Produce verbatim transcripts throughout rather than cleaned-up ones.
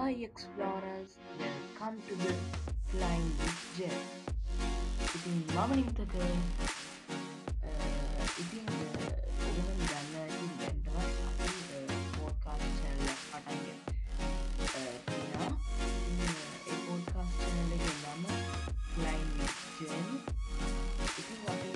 Hi explorers, welcome to the Flying with Jet. ඉතින් මම නිතක ඉතින් ඔබම දන්න ඇති දැන්ටවත් අපි පෝඩ්කාස්ට් චැනලයක් පටන්ගෙන තියෙනවා. ඒ පෝඩ්කාස්ට් චැනල් එකේ නම Flying with Jen. ඉතින් අපි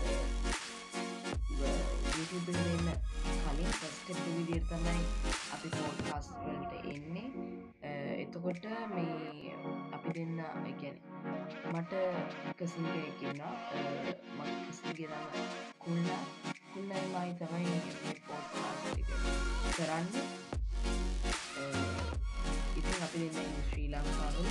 YouTube එකේ ඉන්න කලින් ෆස්ට් එක විදියට තමයි අපි පෝඩ්කාස්ට් වලට එන්නේ. එතකොට මේ අපි දෙන්න ගැන මට කසින් කෙනෙක්කින්නවා මට කසින්ගෙනම කුල්ලා කුල්ලයි මයි තමයි පෝඩ්කාස්ට් එක කරන්න. ඉතින් අපි දෙන්න ශ්‍රී ලංකාවල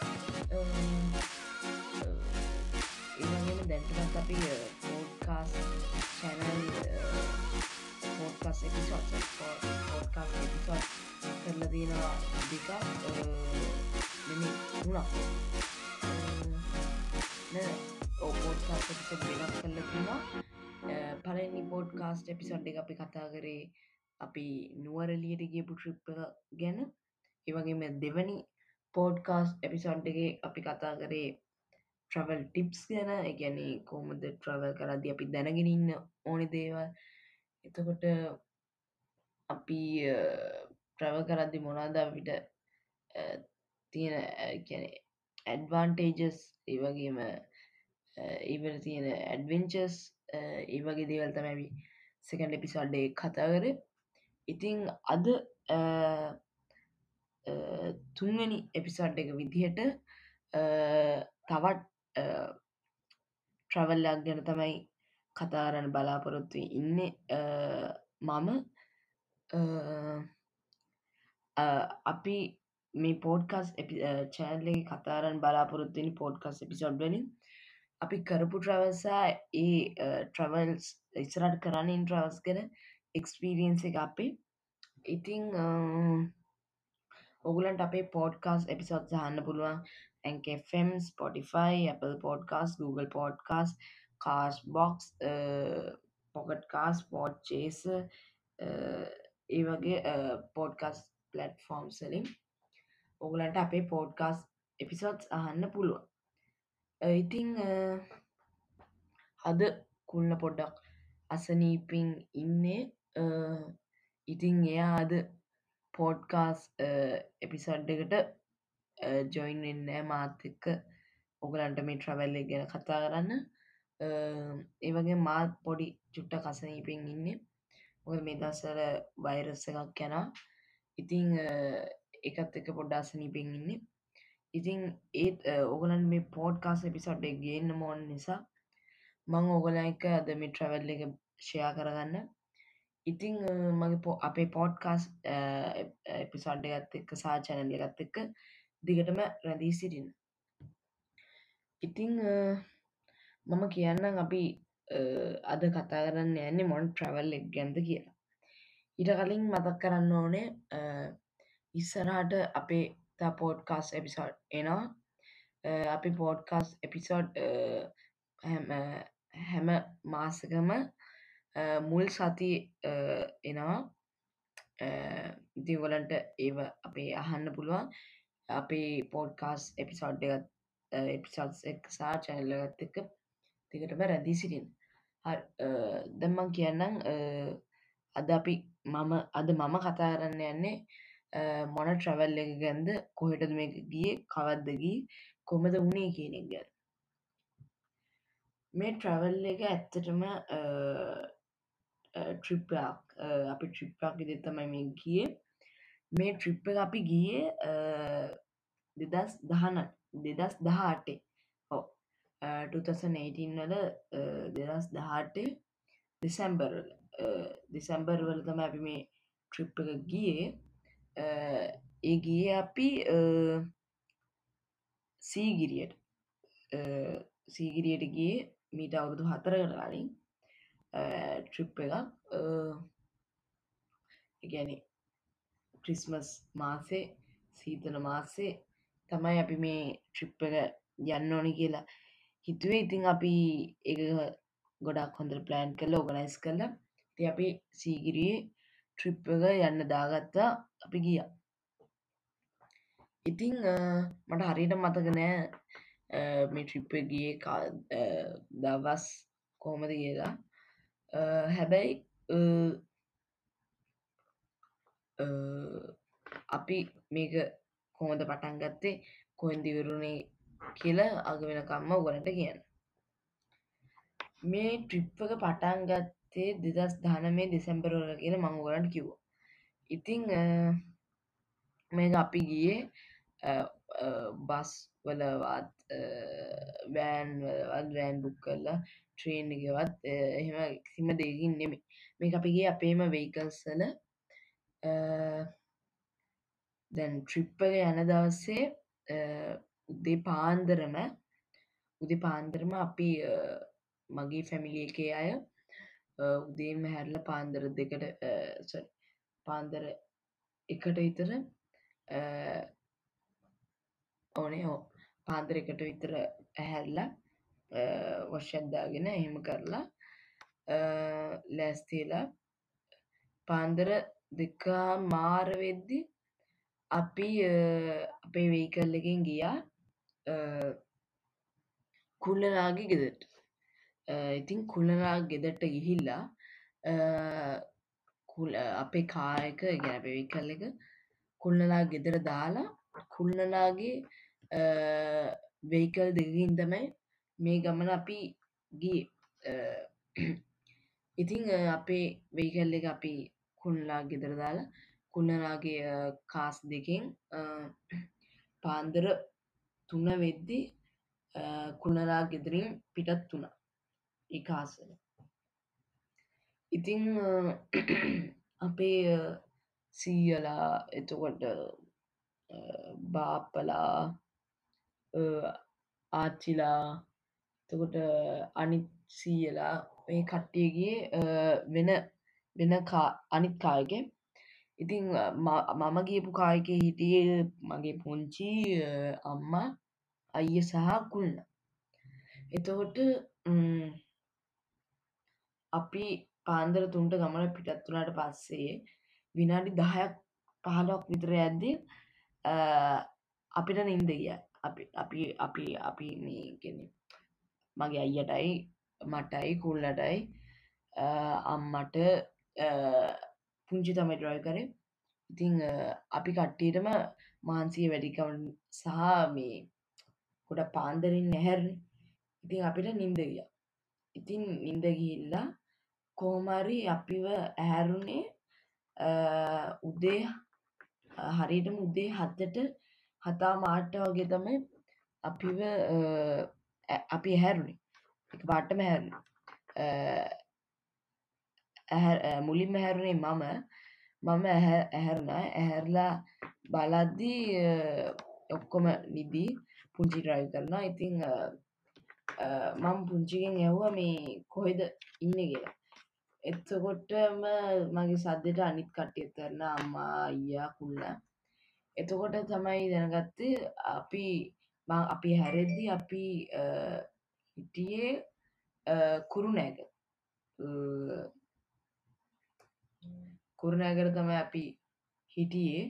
ඒවගේම දැන්ටමත් අපි podcast channel podcast episode podcast episode කරලා තියෙනවා දෙකක් මෙන්න තුනක් නෑ ඔව් පෝඩ්කාස්ට් එපිසෝඩ් දෙකක් කරලා තියෙනවා. පළවෙනි පෝඩ්කාස්ට් එපිසෝඩ් එක අපි කතා කරේ අපි නුවරඑළියට ගියපු ට්‍රිප් එක ගැන. ඒ වගේම දෙවැනි පෝඩ්කාස්ට් එපිසෝඩ් එකේ අපි කතා කරේ ට්‍රැවල් ටිප්ස් ගැන. ඒ කියන්නේ කොහොමද ට්‍රැවල් කරද්දී අපි දැනගෙන ඉන්න ඕනේ දේවල්. එතකොට අපි ට්‍රැවල් කරද්දී මොනවද අපිට තියෙන කියන්නේ ඇඩ්වාන්ටේජස් ඒ වගේම ඒවල තියෙන ඇඩ්වෙන්චර්ස් ඒ වගේ දේවල් තමයි අපි සෙකන්ඩ් එපිසෝඩ් එකේ කතා කරේ. ඉතින් අද තුන්වෙනි එපිසෝඩ් එක විදිහට තවත් ට්‍රැවල් එකක් ගැන තමයි කතා කරන්න බලාපොරොත්තු ඉන්නේ. මම අපි මේ පෝඩ්කාස්ට් චැනල් එකේ කතා කරන්න බලාපොරොත්තු වෙන්නේ පෝඩ්කාස්ට් එපිසෝඩ් වලින් අපි කරපු ට්‍රැවල්ස් සහ ඒ ට්‍රැවල්ස් ඉස්සරහට කරන්න ඉන්න ට්‍රැවල්ස් ගැන එක්ස්පීරියන්ස් එක අපේ. ඉතින් ඔයගලන්ට අපේ පෝඩ්කාස්ට් එපිසෝඩ්ස් අහන්න පුළුවන් Anchor F M, Spotify, Apple Podcast, Google Podcast, Castbox, Pocket Cast, Podchaser ඒ වගේ පෝඩ්කාස්ට් ප්ලැට්ෆෝම්ස් වලින් ඔයගලන්ට අපේ පෝඩ්කාස්ට් එපිසෝඩ්ස් අහන්න පුළුවන්. ඉතින් අද කුල්ල පොඩ්ඩක් අසනීපින් ඉන්නේ. ඉතින් එයා අද පෝඩ්කාස්ට් එපිසෝඩ් එකට ජොයින් වෙන්නේ නැහැ මාත් එක්ක ඔයගලන්ට මේ ට්‍රැවල් එක ගැන කතා කරන්න. ඒ වගේම මාත් පොඩි චුට්ටක් අසනීපෙන් ඉන්නේ. මොකද මේ දවස්වල වෛරස් එකක් යනවා. ඉතින් ඒකත් එක්ක පොඩ්ඩක් අසනීපෙන් ඉන්නේ. ඉතින් ඒත් ඔයගලන්ට මේ පෝඩ්කාස්ට් එපිසෝඩ් එක ගේන්න ඕන නිසා මම ඔයගලන් එක්ක අද මේ ට්‍රැවල් එක ෂෙයා කරගන්න. ඉතින් මගේ අපේ පෝඩ්කාස්ට් එපිසෝඩ් එකත් එක්ක සහ චැනල් එකත් එක්ක දිගටම රැඳී සිටින්න. ඉතින් මම කියන්නම් අපි අද කතා කරන්න යන්නේ මොන ට්‍රැවල් එක ගැනද කියලා. ඊට කලින් මතක් කරන්න ඕනේ ඉස්සරහට අපේ තව පෝඩ්කාස්ට් එපිසෝඩ් එනවා. අපි පෝඩ්කාස්ට් එපිසෝඩ් හැම මාසෙකම මුල් සතියේ එනවා. ඉතින් ඔයගලන්ට ඒව අපේ අහන්න පුළුවන්. අපේ පෝඩ්කාස්ට් එපිසෝඩ් එකත් එපිසෝඩ්ස් එක සහ චැනල් එකත් එක්ක දිගටම රැඳී සිටින්න. හරි දැන් මම කියන්නම් අද අපි මම අද මම කතා කරන්න යන්නේ මොන ට්‍රැවල් එක ගැනද, කොහෙටද මේක ගියේ, කවද්ද ගියේ, කොහමද වුණේ කියන එක ගැන. මේ ට්‍රැවල් එක ඇත්තටම ට්‍රිප් එකක්. අපි ට්‍රිප් එකක් විදිහට තමයි මේ ගියේ. මේ ට්‍රිප් එක අපි ගියේ දෙදස් දහඅටේ. ඔව් twenty eighteen වල දෙදස් දහඅටේ දෙසැම්බර් වල දෙසැම්බර් වල තමයි අපි මේ ට්‍රිප් එක ගියේ. ඒ ගියේ අපි සීගිරියට. සීගිරියට ගියේ මීට අවුරුදු හතරකට කලින් ට්‍රිප් එකක්. ඒ කියන්නේ ක්‍රිස්මස් මාසේ සීතල මාසේ තමයි අපි මේ ට්‍රිප් එක යන්න ඕනේ කියලා හිතුවේ. ඉතින් අපි ඒක ගොඩක් හොඳට ප්ලෑන් කරලා ඕගනයිස් කරලා ඉතින් අපි සීගිරියේ ට්‍රිප් එක යන්න දාගත්තා. අපි ගියා. ඉතිං අ, මට හරියට මතක නෑ අ, මේ ට්‍රිප් එක ගියේ කා අ, දවස් කොහොමද කියලා. අ, හැබැයි අ, අ, අපි මේක කොහොමද පටන් ගත්තේ කොහෙන්ද ඉවරුනේ කියලා අග වෙනකම්ම ඔයගලන්ට කියන්න. මේ ට්‍රිප් එක පටන් ගත්තේ දෙදහස් දහනවය දෙසැම්බර් වල කියලා මම ඔයගලන්ට කිව්වා. ඉතින් අ, මේක අපි ගියේ අ, අ, බස් වලවත් වෑන් වලවත් වෑන් බුක් කරලා ට්‍රේන් එකවත් අ, එහෙම කිසිම දෙයකින් නෙමෙයි. මේක අපි ගියේ අපේම වෙහිකල්ස් වල. අ, දැන් ට්‍රිප් එක යන දවසේ අ, උදේ පාන්දරම උදේ පාන්දරම අපි අ, මගේ ෆැමිලි එකේ අය අ, උදේම හැරලා පාන්දර දෙකට අ, sorry පාන්දර එකට විතර අ, ඕනේ ඔව් පාන්දර එකට විතර ඇහැරලා අ, වොෂ් එකක් දාගෙන එහෙම කරලා අ, ලෑස්ති වෙලා පාන්දර දෙකහමාර වෙද්දි අපි අ, අපේ වෙහිකල් එකෙන් ගියා අ, කුල්ලලාගේ ගෙදරට. අ, ඉතින් කුල්ලලා ගෙදරට ගිහිල්ලා අ, කුල අපේ කාර් එක ඒ කියන්නේ අපේ වෙහිකල් එක කුල්ලලා ගෙදර දාලා කුල්ලලාගේ අ, වෙහිකල් දෙකකින් තමයි මේ ගමන අපි ගියේ. අ, ඉතින් අ, අපේ වෙහිකල් එක අපි කුල්ලලා ගෙදර දාලා කුල්ලලාගේ අ, කාස් දෙකෙන් අ, පාන්දර තුන වෙද්දි අ, කුල්ලලා ගෙදරින් පිටත් වුණා ඒ කාස් වලින්. ඉතින් අ, අපේ අ, සීයලා එතකොට අ, බාප්පලා අ, ආච්චිලා එතකොට අනිත් සීයලා මේ කට්ටිය ගියේ අ, වෙන වෙන කා අනිත් කාර් එකේ. ඉතින් අ, ම- මම ගියපු කාර් එකේ හිටියේ මගේ පුංචි අ, අම්මා අයියා සහ කුල්ලා. එතකොට ම්, අපි පාන්දර තුනට ගමන පිටත් වුණාට පස්සේ විනාඩි දහයක් පහළොවක් විතර යද්දී අ, අපිට නින්ද ගියා. අපි අපි අපි අපි මේ කියන්නේ මගේ අයියටයි මටයි කුල්ලටයි අ, අම්මට අ, පුංචි තමයි ඩ්‍රයිව් කරේ. ඉතින් අ, අපි කට්ටියටම මහන්සිය වැඩිකම සහ මේ ගොඩක් පාන්දරින් ඇහැරුනේ. ඉතින් අපිට නින්ද ගියා. ඉතින් නින්ද ගිහිල්ලා කොහොම හරි අපිව ඇහැරුනේ අ, උදේ අ, හරියටම උදේ හතට හතහමාරට වගේ තමයි අපිව අ, ඇ- අපි ඇහැරුනේ. එකපාරටම ඇහැරුනේ. අ, ඇහැ- අ, මුලින්ම ඇහැරුනේ මම මම ඇහැ ඇහැරුණා. ඇහැරලා බලද්දී අ, ඔක්කොම නිදි. පුංචි ඩ්‍රයිව් කරනවා. ඉතින් අ, අ, මම පුංචිගෙන් ඇහුවා මේ කොහෙද ඉන්නේ කියලා. එතකොටම මගේ සද්දෙට අනිත් කට්ටියත් ඇහැරුණා අම්මා අයියා කුල්ලා. එතකොට තමයි දැනගත්තේ අපි මං අපි හැරෙද්දි අපි අ, හිටියේ අ, කුරුණෑගල. අ, කුරුණෑගල තමයි අපි හිටියේ.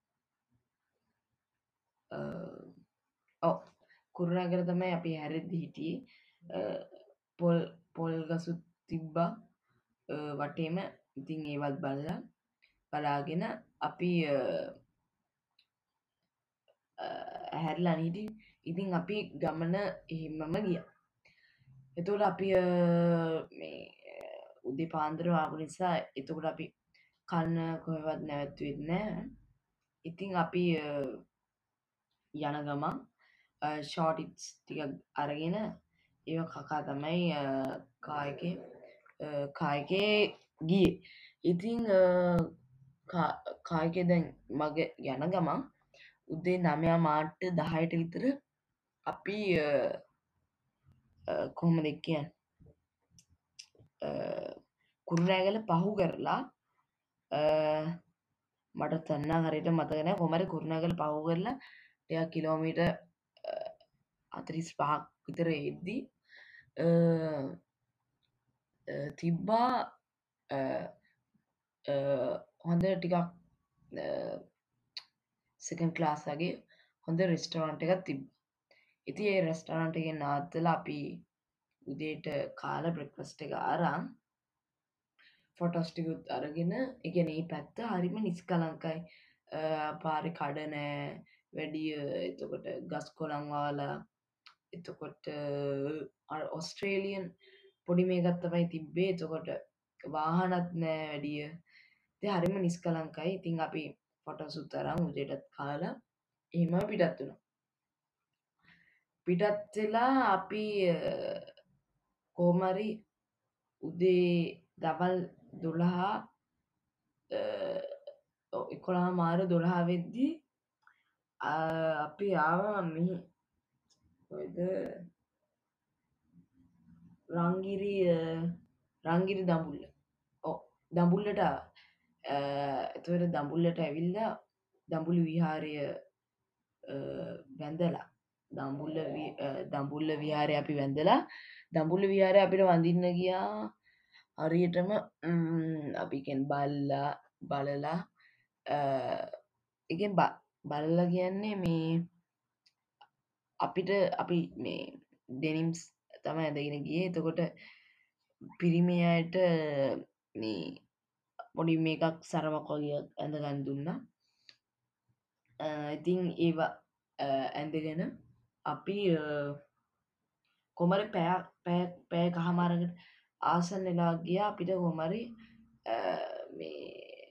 අ, ඔව් කුරුණෑගල තමයි අපි හැරෙද්දි හිටියේ. අ, පොල් පොල් ගසුත් තිබ්බා අ, වටේම. ඉතින් ඒවත් බලලා බලාගෙන අපි අ, අ, ඇහැරලා හිටියේ. ඉතින් අපි ගමන එහෙම්මම ගියා. එතකොට අපි අ, මේ උදේ පාන්දර ආපු නිසා එතකොට අපි කන්න කොහෙවත් නැවැත්තුවෙත් නෑ. ඉතින් අපි අ, යන ගමන් ෂෝටික්ස් ටිකක් අරගෙන ඒව කකා තමයි අ, කාර් එකේ අ, කාර් එකේ ගියේ. ඉතින් අ, කා- කාර් එකේ දැන් මග යන ගමන් උදේ නවහමාරට දහයට විතර අපි අ, අ, කොහොමද ඒ කියන්නේ අ, කුරුණෑගල පහු කරලා අ, මට තැන්න හරියට මතක නැහැ. කොහොම හරි කුරුණෑගල පහු කරලා ටිකක් කිලෝමීටර් හතළිස් පහක් විතර එද්දි අ, අ, තිබ්බා අ, අ, හොඳ ටිකක් සෙකන්ඩ් ක්ලාස් වගේ හොඳ රෙස්ටෝරන්ට් එකක් තිබ්බා. ඉතින් ඒ රෙස්ටෝරන්ට් එකෙන් නවත්තලා අපි උදේට කාලා බ්‍රෙක්ෆාස්ට් එක අරන් ෆොටෝස් ටිකුත් අරගෙන ඒ කියන්නේ මේ පැත්ත හරිම නිස්කලංකයි. පාරේ කඩ නෑ වැඩිය. එතකොට ගස් කොළන් වහලා එතකොට අර ඔස්ට්‍රේලියන් පොඩි මේකක් තමයි තිබ්බේ. එතකොට වාහනත් නෑ වැඩිය. ඉතින් හරිම නිස්කලංකයි. ඉතින් අපි ෆොටෝසුත් අරන් උදේටත් කාලා එහෙම පිටත් වුණා. පිටත් වෙලා අපි කොහොම හරි උදේ දවල් දොළහ එකොළහ මාර දොළහ වෙද්දි අපි ආවා මෙහි කොහෙද රංගිරි රංගිරි දඹුල්ල. ඔව් දඹුල්ලට ආවා. එතකොට දඹුල්ලට ඇවිල්ලා දඹුලු විහාරය වැඳලා දඹුල්ල දඹුල්ල විහාරය අපි වැඳලා දඹුල්ල විහාරය අපිට වඳින්න ගියා. හරියටම අපි කියන්නේ බල්ලා බලලා එකෙන් බලලා කියන්නේ මේ අපිට අපි මේ ඩෙනිම්ස් තමයි ඇඳගෙන ගියේ. එතකොට පිරිමි අයට මේ පොඩි මේකක් සරමක් වගේ ඇඳගන්න දුන්නා. ඉතින් ඒවා ඇඳගෙන අපි කොහොම හරි පැය පැය පැය කහමාරකට ආසන්න වෙලා ගියා. අපිට කොහොම හරි මේ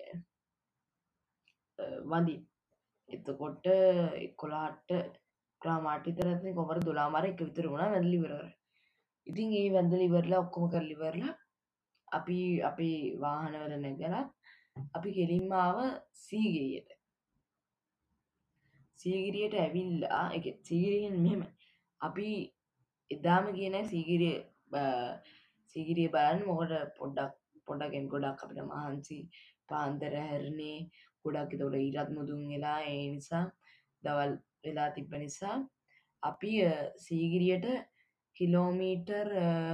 වඳින්න. එතකොට එකොළහට එකොළහ විතර ඇතින් කොහොම හරි දොළහ මාර එක විතර වුණා වැඳලා ඉවර කරලා. ඉතින් ඒ වැඳලා ඉවරලා ඔක්කොම කරලා ඉවරලා අපි අපේ වාහනවල නැගලා අපි කෙලින්ම ආව සීගිරියට. සීගිරියට ඇවිල්ලා ඒ සීගිරියෙන් මෙහෙම අපි එදාම ගියේ නැහැ සීගිරිය සීගිරිය බලන්න. මොකද පොඩ්ඩක් පොඩ්ඩක් ගොඩක් අපිට මහන්සි පාන්දර හැරෙන්නේ ගොඩක්. එතකොට ඊටත් මුදුන් වෙලා ඒ නිසා දවල් වෙලා තිබ්බ නිසා අපි සීගිරියට කිලෝමීටර්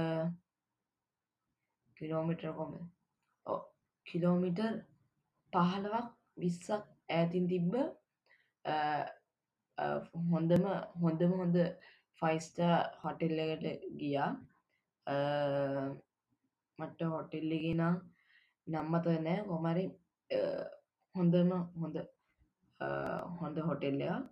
කිලෝමීටර් කොහමද ඔව් කිලෝමීටර් පහළොවක් විස්සක් ඈතින් තිබ්බ හොඳම හොඳම හොඳ ෆයිව් ස්ටාර් හොටෙල් එකට ගියා. මට හොටෙල් එකේ නම් නම් මතක නැහැ. කොහොම හරි හොඳම හොඳ හොඳ හොටෙල් එකක්.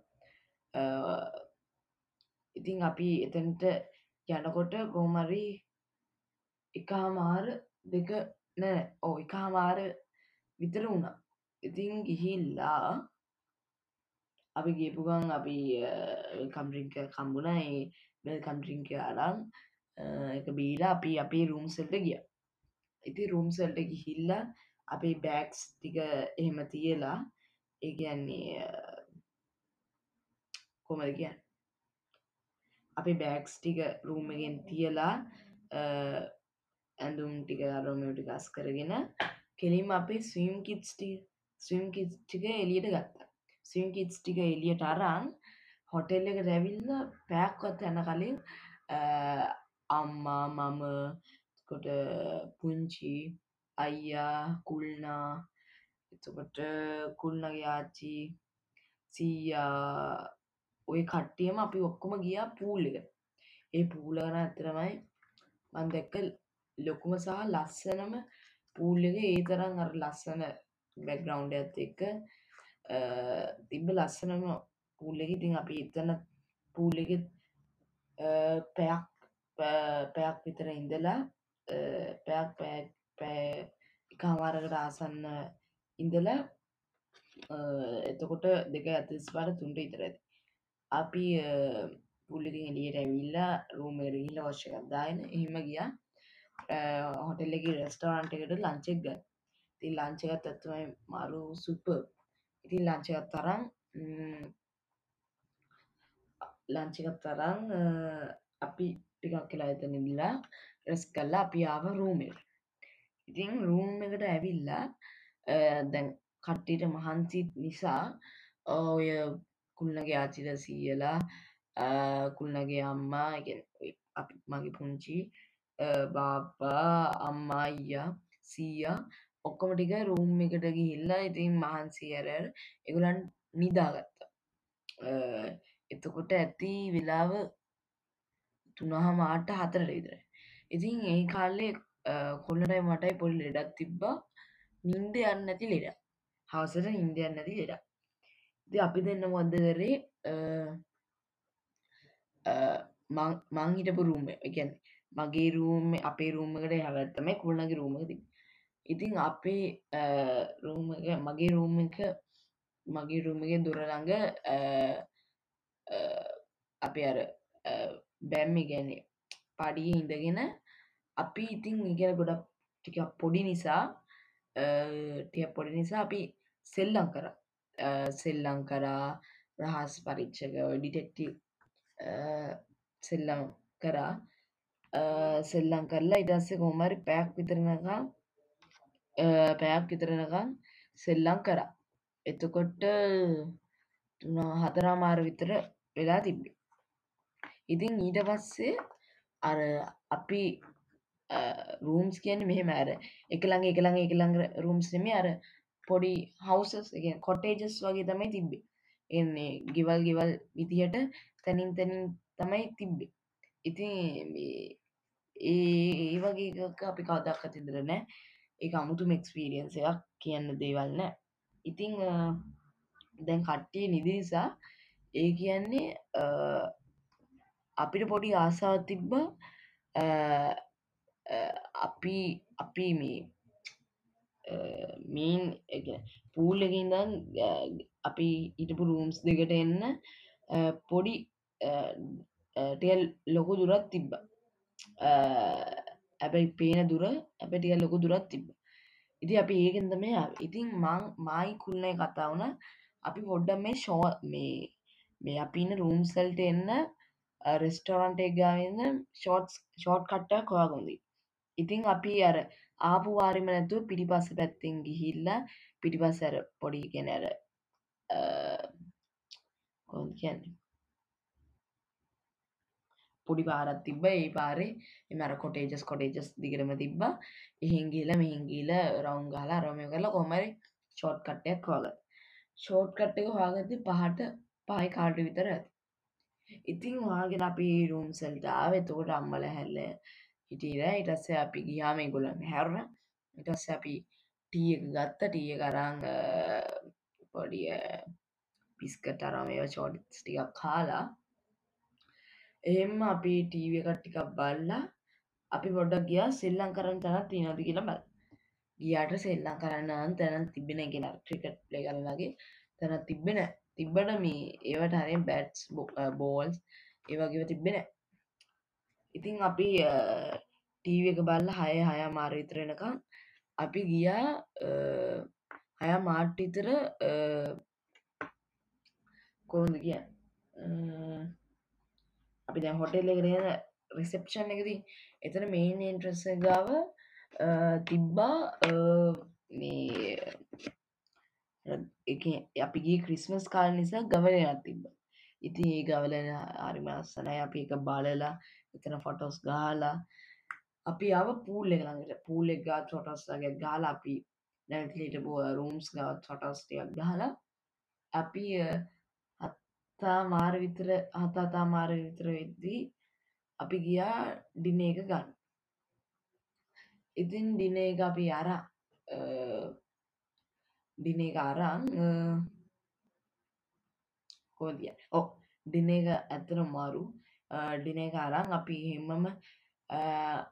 ඉතින් අපි එතනට යනකොට කොහොම හරි එකහමාර දෙක නෑ ඔව් එකහමාර විතර වුණා. ඉතින් ගිහිල්ලා අපි ගියපු ගමන් අපි වෙල්කම් ඩ්‍රින්ක් එකක් හම්බුණා. ඒ වෙල්කම් ඩ්‍රින්ක් එක අරන් ඒක බීලා අපි අපේ රූම්ස් වලට ගියා. ඉතින් රූම්ස් වලට ගිහිල්ලා අපේ බෑග්ස් ටික එහෙම තියලා ඒ කියන්නේ කොහමද කියන්නේ අපේ බෑග්ස් ටික රූම් එකෙන් තියලා ඇඳුම් ටික අරව මේව ටික අස් කරගෙන කෙලින්ම අපේ ස්විම් කිට්ස් ටික ස්විම් කිට්ස් ටික එළියට ගත්තා. ස්විම් කිට්ස් ටික එළියට අරන් හොටෙල් එකට ඇවිල්ලා පැයක්වත් යන කලින් අම්මා මම එතකොට පුංචි අයියා කුල්නා එතකොට කුල්නාගේ ආච්චි සීයා ඔය කට්ටියම අපි ඔක්කොම ගියා පූල් එකට. ඒ පූල් එක නම් ඇත්තටමයි මම දැක්ක ලොකුම සහ ලස්සනම පූල් එක. ඒ තරම් අර ලස්සන බෑග්ග්‍රවුන්ඩ් එකත් එක්ක තිබ්බ ලස්සනම පූල් එක. ඉතින් අපි එතන පූල් එකේ පැයක් පැයක් විතර ඉඳලා පැයක් පැය පැය එකමාරකට ආසන්න ඉඳලා එතකොට දෙක අතලිස් පාර තුනට විතර ඇති. අපි පූල් එකෙන් එළියට ඇවිල්ලා රූම් එකට ගිහිල්ලා වොෂ් එකක් දාගෙන එහෙම ගියා හොටෙල් එකේ රෙස්ටෝරන්ට් එකට ලන්ච් එක ගන්න. ඉතින් ලන්ච් එකත් ඇත්තමයි මාරු සුපර්. ඉතින් ලන්ච් එකත් අරන් ලන්ච් එකත් අරන් අපි ටිකක් වෙලා එතන ඉඳලා රෙස්ට් කරලා අපි ආවා රූම් එකට. ඉතින් රූම් එකට ඇවිල්ලා දැන් කට්ටියට මහන්සි නිසා ඔය කුල්නගේ ආච්චිලා සීයලා කුල්නගේ අම්මා අපි මගේ පුංචි බාප්පා අම්මා අයියා සීයා ඔක්කොම ටික රූම් එකට ගිහිල්ලා ඉතින් මහන්සි අර ඒගොල්ලන් නිදාගත්තා. එතකොට ඇති වෙලාව තුනහමාරට හතරට විතරයි. ඉතින් ඒ කාලේ අ, කොල්ලටයි මටයි පොඩි ලෙඩක් තිබ්බා. නිින්ද යන්නේ නැති ලෙඩක්. හවසට නිින්ද යන්නේ නැති ලෙඩක්. ඉතින් අපි දෙන්න මොකද්ද කරේ? අ, අ, මං මං හිටපු රූම් එක. ඒ කියන්නේ මගේ රූම් අපේ රූම් එකට එහා තමයි කුරුණගේ රූම් එක තිබ්බේ. ඉතින් අපේ රූම් එක මගේ රූම් එක මගේ රූම් එකේ දොර ළඟ අ, අ, අපි අර අ, බැම් ඒ කියන්නේ පඩියේ ඉඳගෙන අපි ඉතින් ඉගෙන ගොඩක් ටිකක් පොඩි නිසා අ, ටිකක් පොඩි නිසා අපි සෙල්ලම් කරා. අ, සෙල්ලම් කරා රහස් පරීක්ෂක ඔය ඩිටෙක්ටිව් අ, සෙල්ලම් කරා. අ, සෙල්ලම් කරලා ඊට පස්සේ කොහොම හරි පැයක් විතර යනකම් අ, පැයක් විතර යනකම් සෙල්ලම් කරා. එතකොට තුන හතරමාර විතර වෙලා තිබ්බේ. ඉතින් ඊට පස්සේ අර අපි රූම්ස් කියන්නේ මෙහෙම අර එක ළඟ එක ළඟ එක ළඟ රූම්ස් නෙමෙයි අර පොඩි හවුසස් ඒ කියන්නේ කොටේජස් වගේ තමයි තිබ්බේ. එන්නේ ගෙවල් ගෙවල් විදියට තනින් තනින් තමයි තිබ්බේ. ඉතින් මේ ඒ ඒ වගේ එකක අපි කවදාවත් ඉඳලා නැහැ. ඒක අමුතුම එක්ස්පීරියන්ස් එකක් කියන්න දේවල් නැහැ. ඉතින් අ, දැන් කට්ටිය නිදි නිසා ඒ කියන්නේ අ, අපිට පොඩි ආසාවක් තිබ්බා අ, අ, අපි අපි මේ මීන් එක පූල් එක ඉඳන් අ, අපි හිටපු රූම්ස් දෙකට එන්න අ, පොඩි අ, අ, ටිකක් ලොකු දුරක් තිබ්බා. අ, හැබැයි පේන දුර හැබැයි ටිකක් ලොකු දුරක් තිබ්බා. ඉතින් අපි ඒකෙන් තමයි ආවේ. ඉතින් මං මායි කුල්ලයි කතා වුණා. අපි පොඩ්ඩක් මේ ෂෝ මේ මේ අපි ඉන්න රූම්ස් වලට එන්න රෙස්ටෝරන්ට් එක ගාව ඉන්න ෂෝට්ස් ෂෝට් කට් එකක් හොයාගමු. ඉතින් අපි අර ආපු වාරෙම නැතුව පිටිපස්ස පැත්තෙන් ගිහිල්ලා පිටිපස්සේ අර පොඩි කියන්නේ අර අ, කොහොමද කියන්නේ පොඩි පාරක් තිබ්බා. ඒ පාරේ එම අර කොටේජස් කොටේජස් දිගටම තිබ්බා. එහෙන් ගිහලා මෙහෙන් ගිහලා රවුන්ඩ් ගහලා අරම මේව කරලා කොහොම හරි ෂෝට් කට් එකක් හොයාගත්තා. ෂෝට් කට් එක හොයාගත්තේ පහට පහයි කාට විතර ඇති. ඉතින් හොයාගෙන අපි රූම්ස් වලට ආවේ. එතකොට අම්මලා හැල්ලා හිටියේ. ඊට පස්සේ අපි ගියාම ඒගොල්ලන් හැරුණා. ඊට පස්සේ අපි ටී එක ගත්තා. ටී එක අරන් අ, පොඩි බිස්කට් අරන් ඒවා ෂෝට්ස් ටිකක් කාලා එහෙම අපි ටීවී එකක් ටිකක් බලලා අපි පොඩ්ඩක් ගියා සෙල්ලම් කරන්න තැනක් තියෙනවද කියලා බලන්න. ගියාට සෙල්ලම් කරන්න නම් තැනක් තිබ්බේ නැහැ. කියන ක්‍රිකට් ප්ලේ කරන වගේ තැනක් තිබ්බේ නැහැ. තිබ්බට මේ ඒවට හරිය බැට්ස් බෝල්ස් ඒ වගේව තිබ්බේ නැහැ. ඉතින් අපි ටීවී එක බලලා හය හයමාර විතර වෙනකම් අපි ගියා හය මාර්ට විතර අ, කොහොමද කියන්නේ අපි දැන් හොටෙල් එකට යන රිසෙප්ෂන් එකදී එතන මේන් එන්ට්‍රන්ස් එක ගාව අ, තිබ්බා අ, මේ එක අපි ගියේ ක්‍රිස්මස් කාලේ නිසා ගවලයක් තිබ්බා. ඉතින් ඒ ගවලන හරිම ලස්සනයි. අපි ඒක බලලා එතන ෆොටෝස් ගහලා අපි ආව පූල් එක ළඟට. පූල් එක ගාව ෆොටෝස් වගේ ගහලා අපි නැවතිලා හිටපු රූම්ස් ගාව ෆොටෝස් ටිකක් ගහලා අපි හතමාර විතර හත හතමාර විතර වෙද්දී අපි ගියා ඩිනර් එක ගන්න. ඉතින් ඩිනර් එක අපි අරන් ඩිනර් එක අරන් අ, කොහොමද කියන්නේ? ඔව් ඩිනර් එක ඇත්තටම මාරු. ඩිනර් එක අරන් අපි හැමම අ,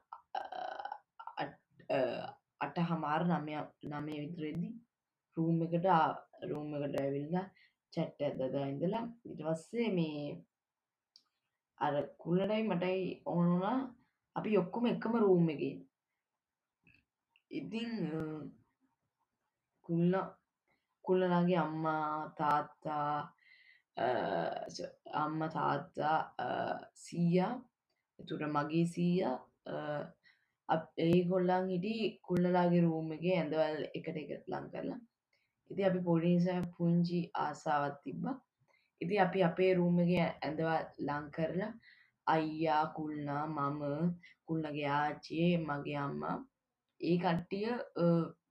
අ, අ, අට හමාර නවය නවය විතර වෙද්දී රූම් එකට රූම් එකට ඇවිල්ලා චැට් එකක් දාලා ඉඳලා ඊට පස්සේ මේ අර කුල්ලටයි මටයි ඕන වුණා අපි ඔක්කොම එකම රූම් එකේ ඉන්න. ඉතින් අ, කුල්ලා කුල්ලලාගේ අම්මා තාත්තා අ, ස- අම්මා තාත්තා අ, සීයා එතකොට මගේ සීයා අ, අප- ඒගොල්ලන් හිටි කුල්ලලාගේ රූම් එකේ ඇඳවල් එකට එක ලං කරලා. ඉතින් අපි පොඩි නිසා පුංචි ආසාවක් තිබ්බා. ඉතින් අපි අපේ රූම් එකේ ඇඳවල් ලං කරලා අයියා කුල්නා මම කුල්ලගේ ආච්චි මගේ අම්මා ඒ කට්ටිය අ,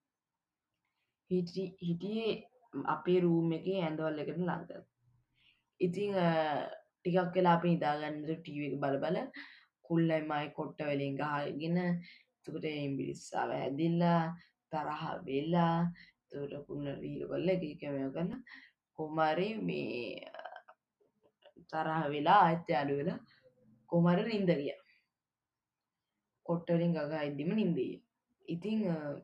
හිටි හිටියේ අපේ රූම් එකේ ඇඳවල් එකට ලං කරලා. ඉතින් ටිකක් වෙලා අපි නිදාගන්නට ටීවී එක බල බල කුල්ලයි මයි කොට්ට වලින් ගහගෙන එතකොට ඉම්බිරිස්සාව හැදිලා තරහ වෙලා එතකොට කුල්ලට රීල කරලා එක එක මේවා කරලා කොහොම හරි මේ තරහ වෙලා ආයෙත් යාළු වෙලා කොහොම හරි නිින්ද ගියා. කොට්ට වලින් ගගා ඉද්දිම නිින්ද ගියා. ඉතින්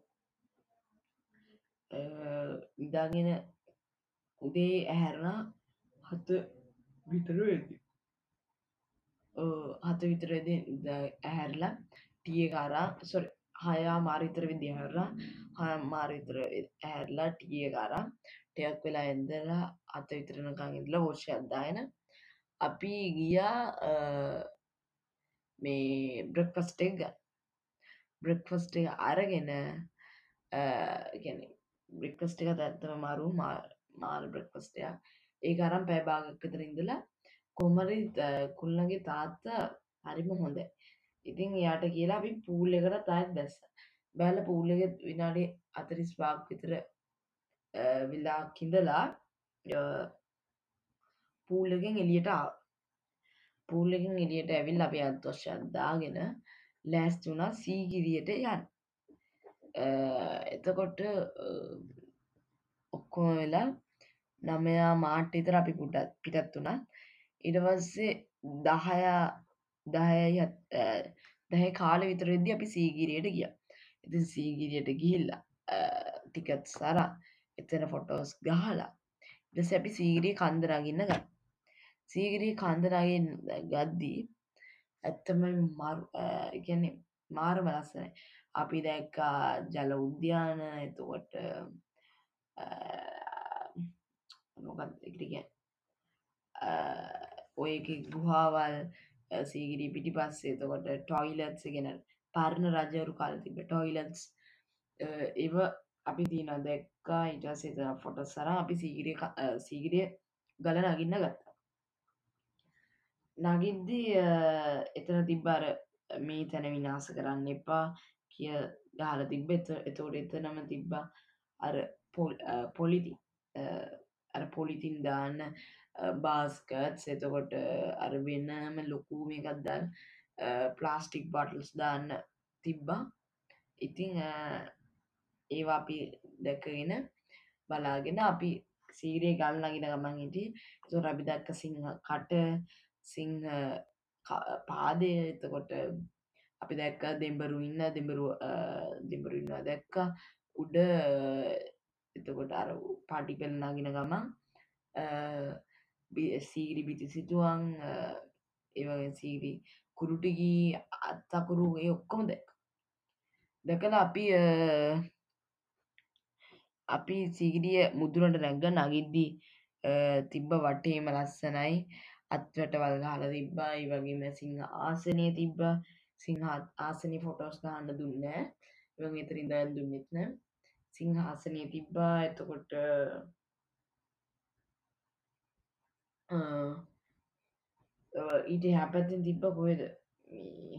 නිදාගෙන උදේ ඇහැරුණා හත විතර වෙද්දි. හත විතර වෙද්දි ඇහැරිලා ටී එක අරන් සෝරි හය මාර විතර වෙද්දි ඇහැරිලා හය මාර විතර ඇහැරිලා ටී එක අරන් ටිකක් වෙලා ඉඳලා හත විතර වෙනකන් ඉඳලා වොෂ් එකක් දාගෙන අපි ගියා මේ බ්‍රෙක්ෆාස්ට් එක ගන්න. බ්‍රෙක්ෆාස්ට් එක අරගෙන කියන්නේ බ්‍රෙක්ෆාස්ට් එක ඇත්තටම මාරු මාර බ්‍රෙක්ෆාස්ට් එකක්. ඒක අරන් පැය භාගයක් විතර ඉඳලා කොහොම හරි කුල්ලගේ තාත්තා හරිම හොඳයි. ඉතින් එයාට කියලා අපි පූල් එකට ආයෙත් බැස්සා. බැලලා පූල් එකේ විනාඩි හතළිස් පහක් විතර වෙලාවක් ඉඳලා පූල් එකෙන් එළියට ආවා. පූල් එකෙන් එළියට ඇවිල්ලා අපි අත් වොෂ් එකක් දාගෙන ලෑස්ති වුණා සීගිරියට යන්න. එතකොට ඔක්කොම වෙලා නවය මාට විතර අපි පිටත් වුණා. ඊට පස්සේ දහය දහයයි දහය කාලේ විතර වෙද්දී අපි සීගිරියට ගියා. ඉතින් සීගිරියට ගිහිල්ලා ටිකට්ස් අරන් එතන ෆොටෝස් ගහලා ඊට පස්සේ අපි සීගිරිය කන්ද නගින්න ගත්තා. සීගිරිය කන්ද නගින්න ගද්දී ඇත්තම මාරු ඒ කියන්නේ මාරම ලස්සනයි. අපි දැක්කා ජල උද්‍යාන එතකොට මොකක්ද ඒකට කියන්නේ ඔය එකේ ගුහාවල් සීගිරිය පිටිපස්සේ එතකොට ටොයිලට්ස් ඒ කියන්නේ පරණ රජවරු කාලේ තිබ්බ ටොයිලට්ස් ඒව අපි තියනවා දැක්කා. ඊට පස්සේ එතන ෆොටෝස් අරන් අපි සීගිරිය සීගිරිය ගල නගින්න ගත්තා. නගිද්දී එතන තිබ්බ අර මේ තැන විනාශ කරන්න එපා කිය ගහලා තිබ්බ. එතකොට එතනම තිබ්බා අර පොලිතින් අර පොලිතින් දාන්න බාස්කට්ස් එතකොට අර වෙනම ලොකු මේකක් දාන්න ප්ලාස්ටික් බොටල්ස් දාන්න තිබ්බා. ඉතින් ඒවා අපි දැකගෙන බලාගෙන අපි සීගිරිය ගල් නගින ගමන් හිටියේ. එතකොට අපි දැක්ක සිංහ කට සිංහ පාදය එතකොට අපි දැක්ක දෙඹරු ඉන්න දෙඹරු දෙඹරු ඉන්නවා දැක්කා උඩ. එතකොට අර පාටි පෙළ නගින ගමන් සීගිරි බිතු සිතුවම් ඒ වගේ සීගිරි කුරුටිගී අත්තකුරු ඒ ඔක්කොම දැක්කා. දැකලා අපි අපි සීගිරිය මුදුනට නැග්ග. නගිද්දී තිබ්බ වටේම ලස්සනයි අත්වැටවල් ගහලා තිබ්බා. ඒ වගේම සිංහ ආසනය තිබ්බා. සිංහ ආසනේ ෆොටෝස් ගන්න දුන්නේ නැහැ. ඒ වගේ එතන ඉඳන් දුන්නෙත් නැහැ. සිංහ ආසනය තිබ්බා. එතකොට ඊට එහා පැත්තෙන් තිබ්බ කොහෙද මේ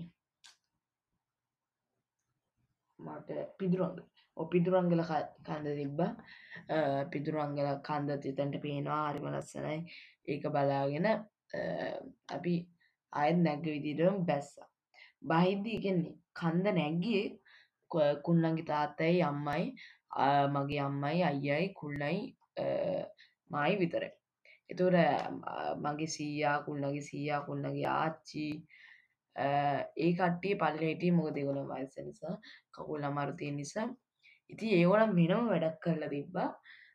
මට පිදුරංගල. ඔව් පිදුරංගල කන්ද තිබ්බා. පිදුරංගල කන්ද එතනට පේනවා හරිම ලස්සනයි. ඒක බලාගෙන අපි ආයෙත් නැග්ග විදිහටම බැස්සා. බහිද්දි කියන්නේ කන්ද නැග්ගියේ කුල්ලන්ගේ තාත්තයි අම්මයි මගේ අම්මයි අයියයි කුල්ලයි මායි විතරයි. එතකොට මගේ සීයා කුල්ලගේ සීයා කුල්ලගේ ආච්චි ඒ කට්ටිය පල්ලේ හිටියේ. මොකද ඒගොල්ලෝ වයස නිසා කකුල් අමාරු තියෙන නිසා. ඉතින් ඒගොල්ලෝ වෙනම වැඩක් කරලා තිබ්බා.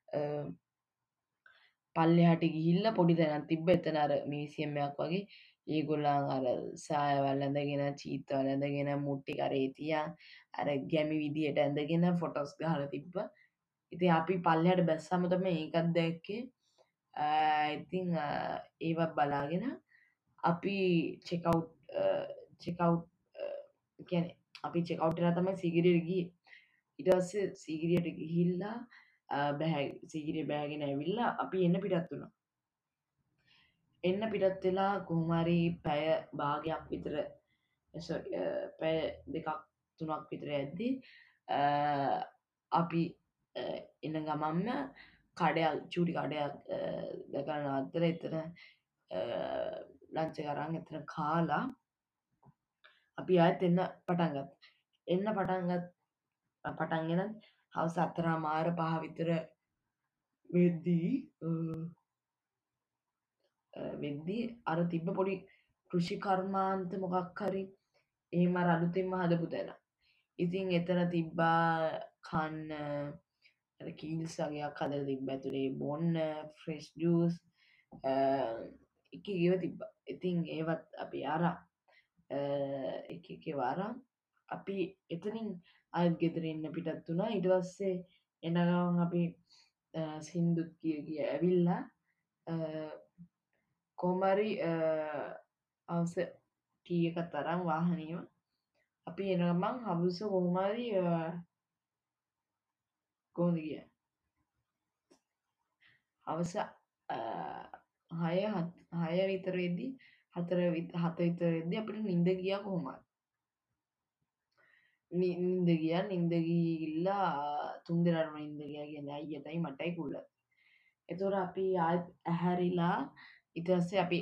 පල්ලෙහාට ගිහිල්ලා පොඩි තැනක් තිබ්බා. එතන අර මියුසියම් එකක් වගේ. ඒගොල්ලන් අර සායවල් ඇඳගෙන චීත්තවල් ඇඳගෙන මුට්ටි කරේ තියන් අර ගැමි විදියට ඇඳගෙන ෆොටෝස් ගහලා තිබ්බා. ඉතින් අපි පල්ලෙහාට බැස්සම තමයි ඒකත් දැක්කේ. ඉතින් ඒවත් බලාගෙන අපි චෙක් අවුට් චෙක් අවුට් කියන්නේ අපි චෙක් අවුට් වෙලා තමයි සීගිරියට ගියේ. ඊට පස්සේ සීගිරියට ගිහිල්ලා බෑ සීගිරිය බෑගෙන ඇවිල්ලා අපි එන්න පිටත් වුණා. එන්න පිටත් වෙලා කොහොම හරි පැය භාගයක් විතර පැය දෙකක් තුනක් විතර යද්දී අපි එන ගමන්ම කඩයක් චූටි කඩයක් දැකලා නවත්තලා එතන ලංච කරන්න එතන කාලා අපි ආයත් එන්න පටන්ගත් එන්න පටන්ගත් පටන්ගෙන හවස අතරා මාර පහ විතර වෙද්දී වෙද්දී අර තිබ්බ පොඩි කෘෂි කර්මාන්ත මොකක් හරි එහෙම අලුතින්ම හදපු තැන. ඉතින් එතන තිබ්බා කන්න කීල්ස් වගේක් හදලා තිබ්බ ඇතුලේ බොන්න ෆ්‍රෙෂ් ජූස් එක ඒව තිබ්බ. ඉතින් ඒවත් අපි අරන් එක එක වාරම් අපි එතනින් අයත් ගෙදර එන්න පිටත් වුණා. ඊට පස්සේ එන ගමන් අපි සින්දුත් කිය කිය ඇවිල්ලා කොහමරි අවස ටී එකත් අරන් වාහනේම අපි එන ගමන් හවස කොහමරි කොහොමද ගියේ හවස හය හය විතර වෙද්දී හතර හත විතර වෙද්දී අපිට නිින්ද ගියා කොහොමද නිින්ද ගියා නිින්ද ගිහිල්ලා තුන් දෙනාටම නිින්ද ගියා කියන්නේ අයියටයි මටයි කුල්ලත්. එතකොට අපි ආයෙත් ඇහැරිලා ඊට පස්සේ අපි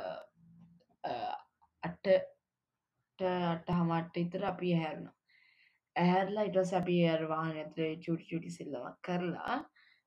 අට අට හමාරට විතර අපි ඇහැරුණා. ඇහැරලා ඊට පස්සේ අපි අර වාහනේ ඇතුලේ චූටි චූටි සෙල්ලමක් කරලා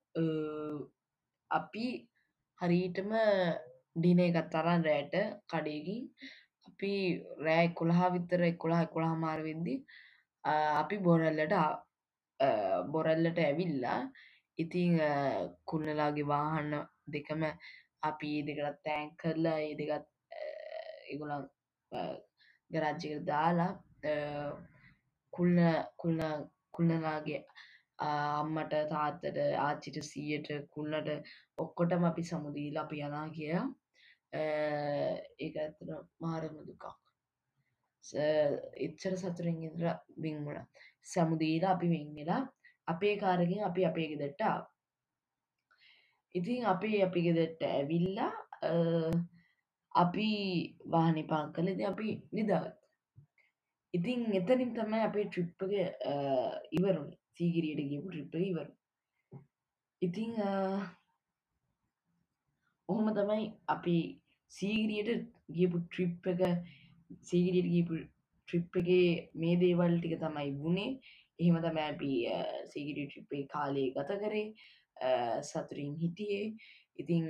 අපි හරියටම ඩිනර් එකත් අරන් රෑට කඩේකින් අපි රෑ එකොළහ විතර එකොළහ එකොළහ මාර වෙද්දී අපි බොරැල්ලට බොරැල්ලට ඇවිල්ලා ඉතින් කුල්ලලාගේ වාහන දෙකම අපි දෙකටත් තෑන්ක් කරලා ඒ දෙකත් ඒගොල්ලන් ගරාජ් එකට දාලා කුල්ල කුල්ල කුල්ලලාගේ අම්මට තාත්තට ආච්චිට සීයට කුල්ලට ඔක්කොටම අපි සමු දීලා අපි යනවා කියලා. ඒක ඇත්තට මාරම දුකක්. එච්චර සතුටින් ඉඳලා වින් වුණා. සමු දීලා අපි වින් වෙලා අපේ කාර් එකෙන් අපි අපේ ගෙදරට ආවා. ඉතින් අපි අපි ගෙදරට ඇවිල්ලා අපි වාහනේ පාක් කරලා ඉතින් අපි නිදාගත්තා. ඉතින් එතනින් තමයි අපේ ට්‍රිප් එක ඉවර වුණේ. සීගිරියට ගියපු ට්‍රිප් එක ඉවර. ඉතින් ඔහොම තමයි අපි සීගිරියට ගියපු ට්‍රිප් එක සීගිරියට ගියපු ට්‍රිප් එකේ මේ දේවල් ටික තමයි වුණේ. එහෙම තමයි අපි සීගිරිය ට්‍රිප් එකේ කාලය ගත කරේ. සතුටින් හිටියේ. ඉතින්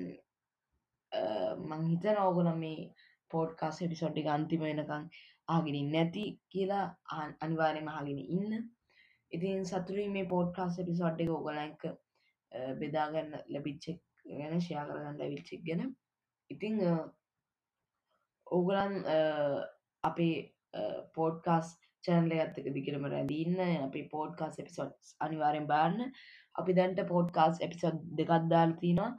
මං හිතනවා ඔයගොල්ලෝ මේ පොඩ්කාස්ට් එපිසෝඩ් එක අන්තිම වෙනකන් අහගෙන ඉන්නේ නැති කියලා අනිවාර්යෙන්ම අහගෙන ඉන්න. ඉතින් සතුටින් මේ පොඩ්කාස්ට් එපිසෝඩ් එක ඔයගොල්ලන් එක්ක බෙදා ගන්න ලැබිච්ච ගැන ෂෙයා කරගන්න ලැබිච්ච එක ගැන. ඉතින් ඕගොල්ලන් අපේ පොඩ්කාස්ට් channel එකත් එක්ක දිගටම රැඳී ඉන්න. අපේ පොඩ්කාස්ට් එපිසෝඩ්ස් අනිවාර්යෙන් බලන්න. අපි දැන්ට පොඩ්කාස්ට් එපිසෝඩ් දෙකක් දාලා තිනවා.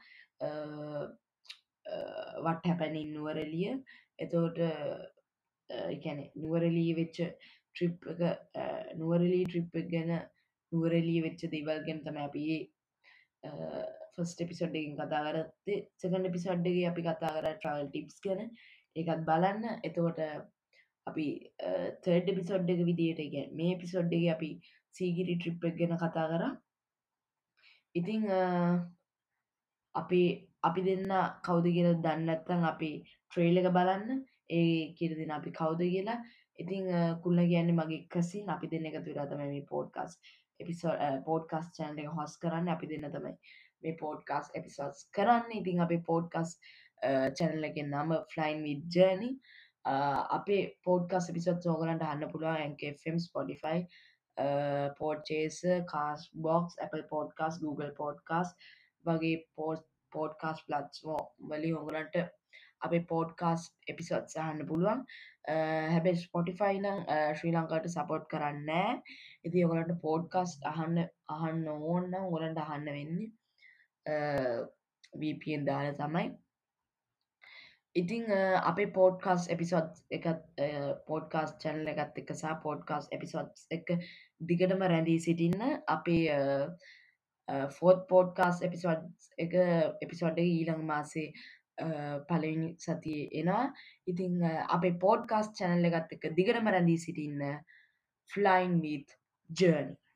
what happened in Nuwara Eliya. එතකොට ඒ කියන්නේ නුවරඑළිය වෙච්ච ට්‍රිප් එක නුවරඑළිය ට්‍රිප් එක ගැන නුවරඑළිය වෙච්ච දේවල් ගැන තමයි අපි ෆස්ට් එපිසෝඩ් එකකින් කතා කරත්තේ. සෙකන්ඩ් එපිසෝඩ් එකේ අපි කතා කරා ට්‍රැවල් ටිප්ස් ගැන. ඒකත් බලන්න. එතකොට අපි තර්ඩ් එපිසෝඩ් එක විදියට ඒ කියන්නේ මේ එපිසෝඩ් එකේ අපි සීගිරි ට්‍රිප් එක ගැන කතා කරා. ඉතින් අපි අපි දෙන්න කවුද කියලා දන්නේ නැත්නම් අපි ට්‍රේල් එක බලන්න. ඒ කියලා දෙන අපි කවුද කියලා. ඉතින් කුල්ලා කියන්නේ මගේ කසින්. අපි දෙන්න එකතු වෙලා තමයි මේ පොඩ්කාස්ට් එපිසෝඩ් පොඩ්කාස්ට් channel එක හොස්ට් කරන්නේ. අපි දෙන්න තමයි මේ පොඩ්කාස්ට් එපිසෝඩ්ස් කරන්නේ. ඉතින් අපේ පොඩ්කාස්ට් channel එකේ නම Flying with Journey. අපේ පොඩ්කාස්ට් එපිසෝඩ්ස් ඕගලන්ට අහන්න පුළුවන් Anchor F M, Spotify, Podchaser, Castbox, Apple Podcast, Google Podcast වගේ පෝඩ්කාස්ට් ප්ලට්ෆෝම් වලින් ඔයගලන්ට අපේ පොඩ්කාස්ට් එපිසෝඩ්ස් අහන්න පුළුවන්. හැබැයි Spotify නම් ශ්‍රී ලංකාවට සපෝට් කරන්නේ නැහැ. ඉතින් ඔයගලන්ට පොඩ්කාස්ට් අහන්න අහන්න ඕන නම් ඔයගලන්ට අහන්න වෙන්නේ වී පී එන් දාලා තමයි. ඉතින් අපේ පොඩ්කාස්ට් එපිසෝඩ්ස් එකත් පොඩ්කාස්ට් channel එකත් එක්ක සහ පොඩ්කාස්ට් එපිසෝඩ්ස් එක්ක දිගටම රැඳී සිටින්න. අපේ ෆෝර්ත් පොඩ්කාස්ට් එපිසෝඩ් එක එපිසෝඩ් එක ඊළඟ මාසේ පළවෙනි සතියේ එනවා. ඉතින් අපේ පොඩ්කාස්ට් channel එකත් එක්ක දිගටම රැඳී සිටින්න. Flying with Journey.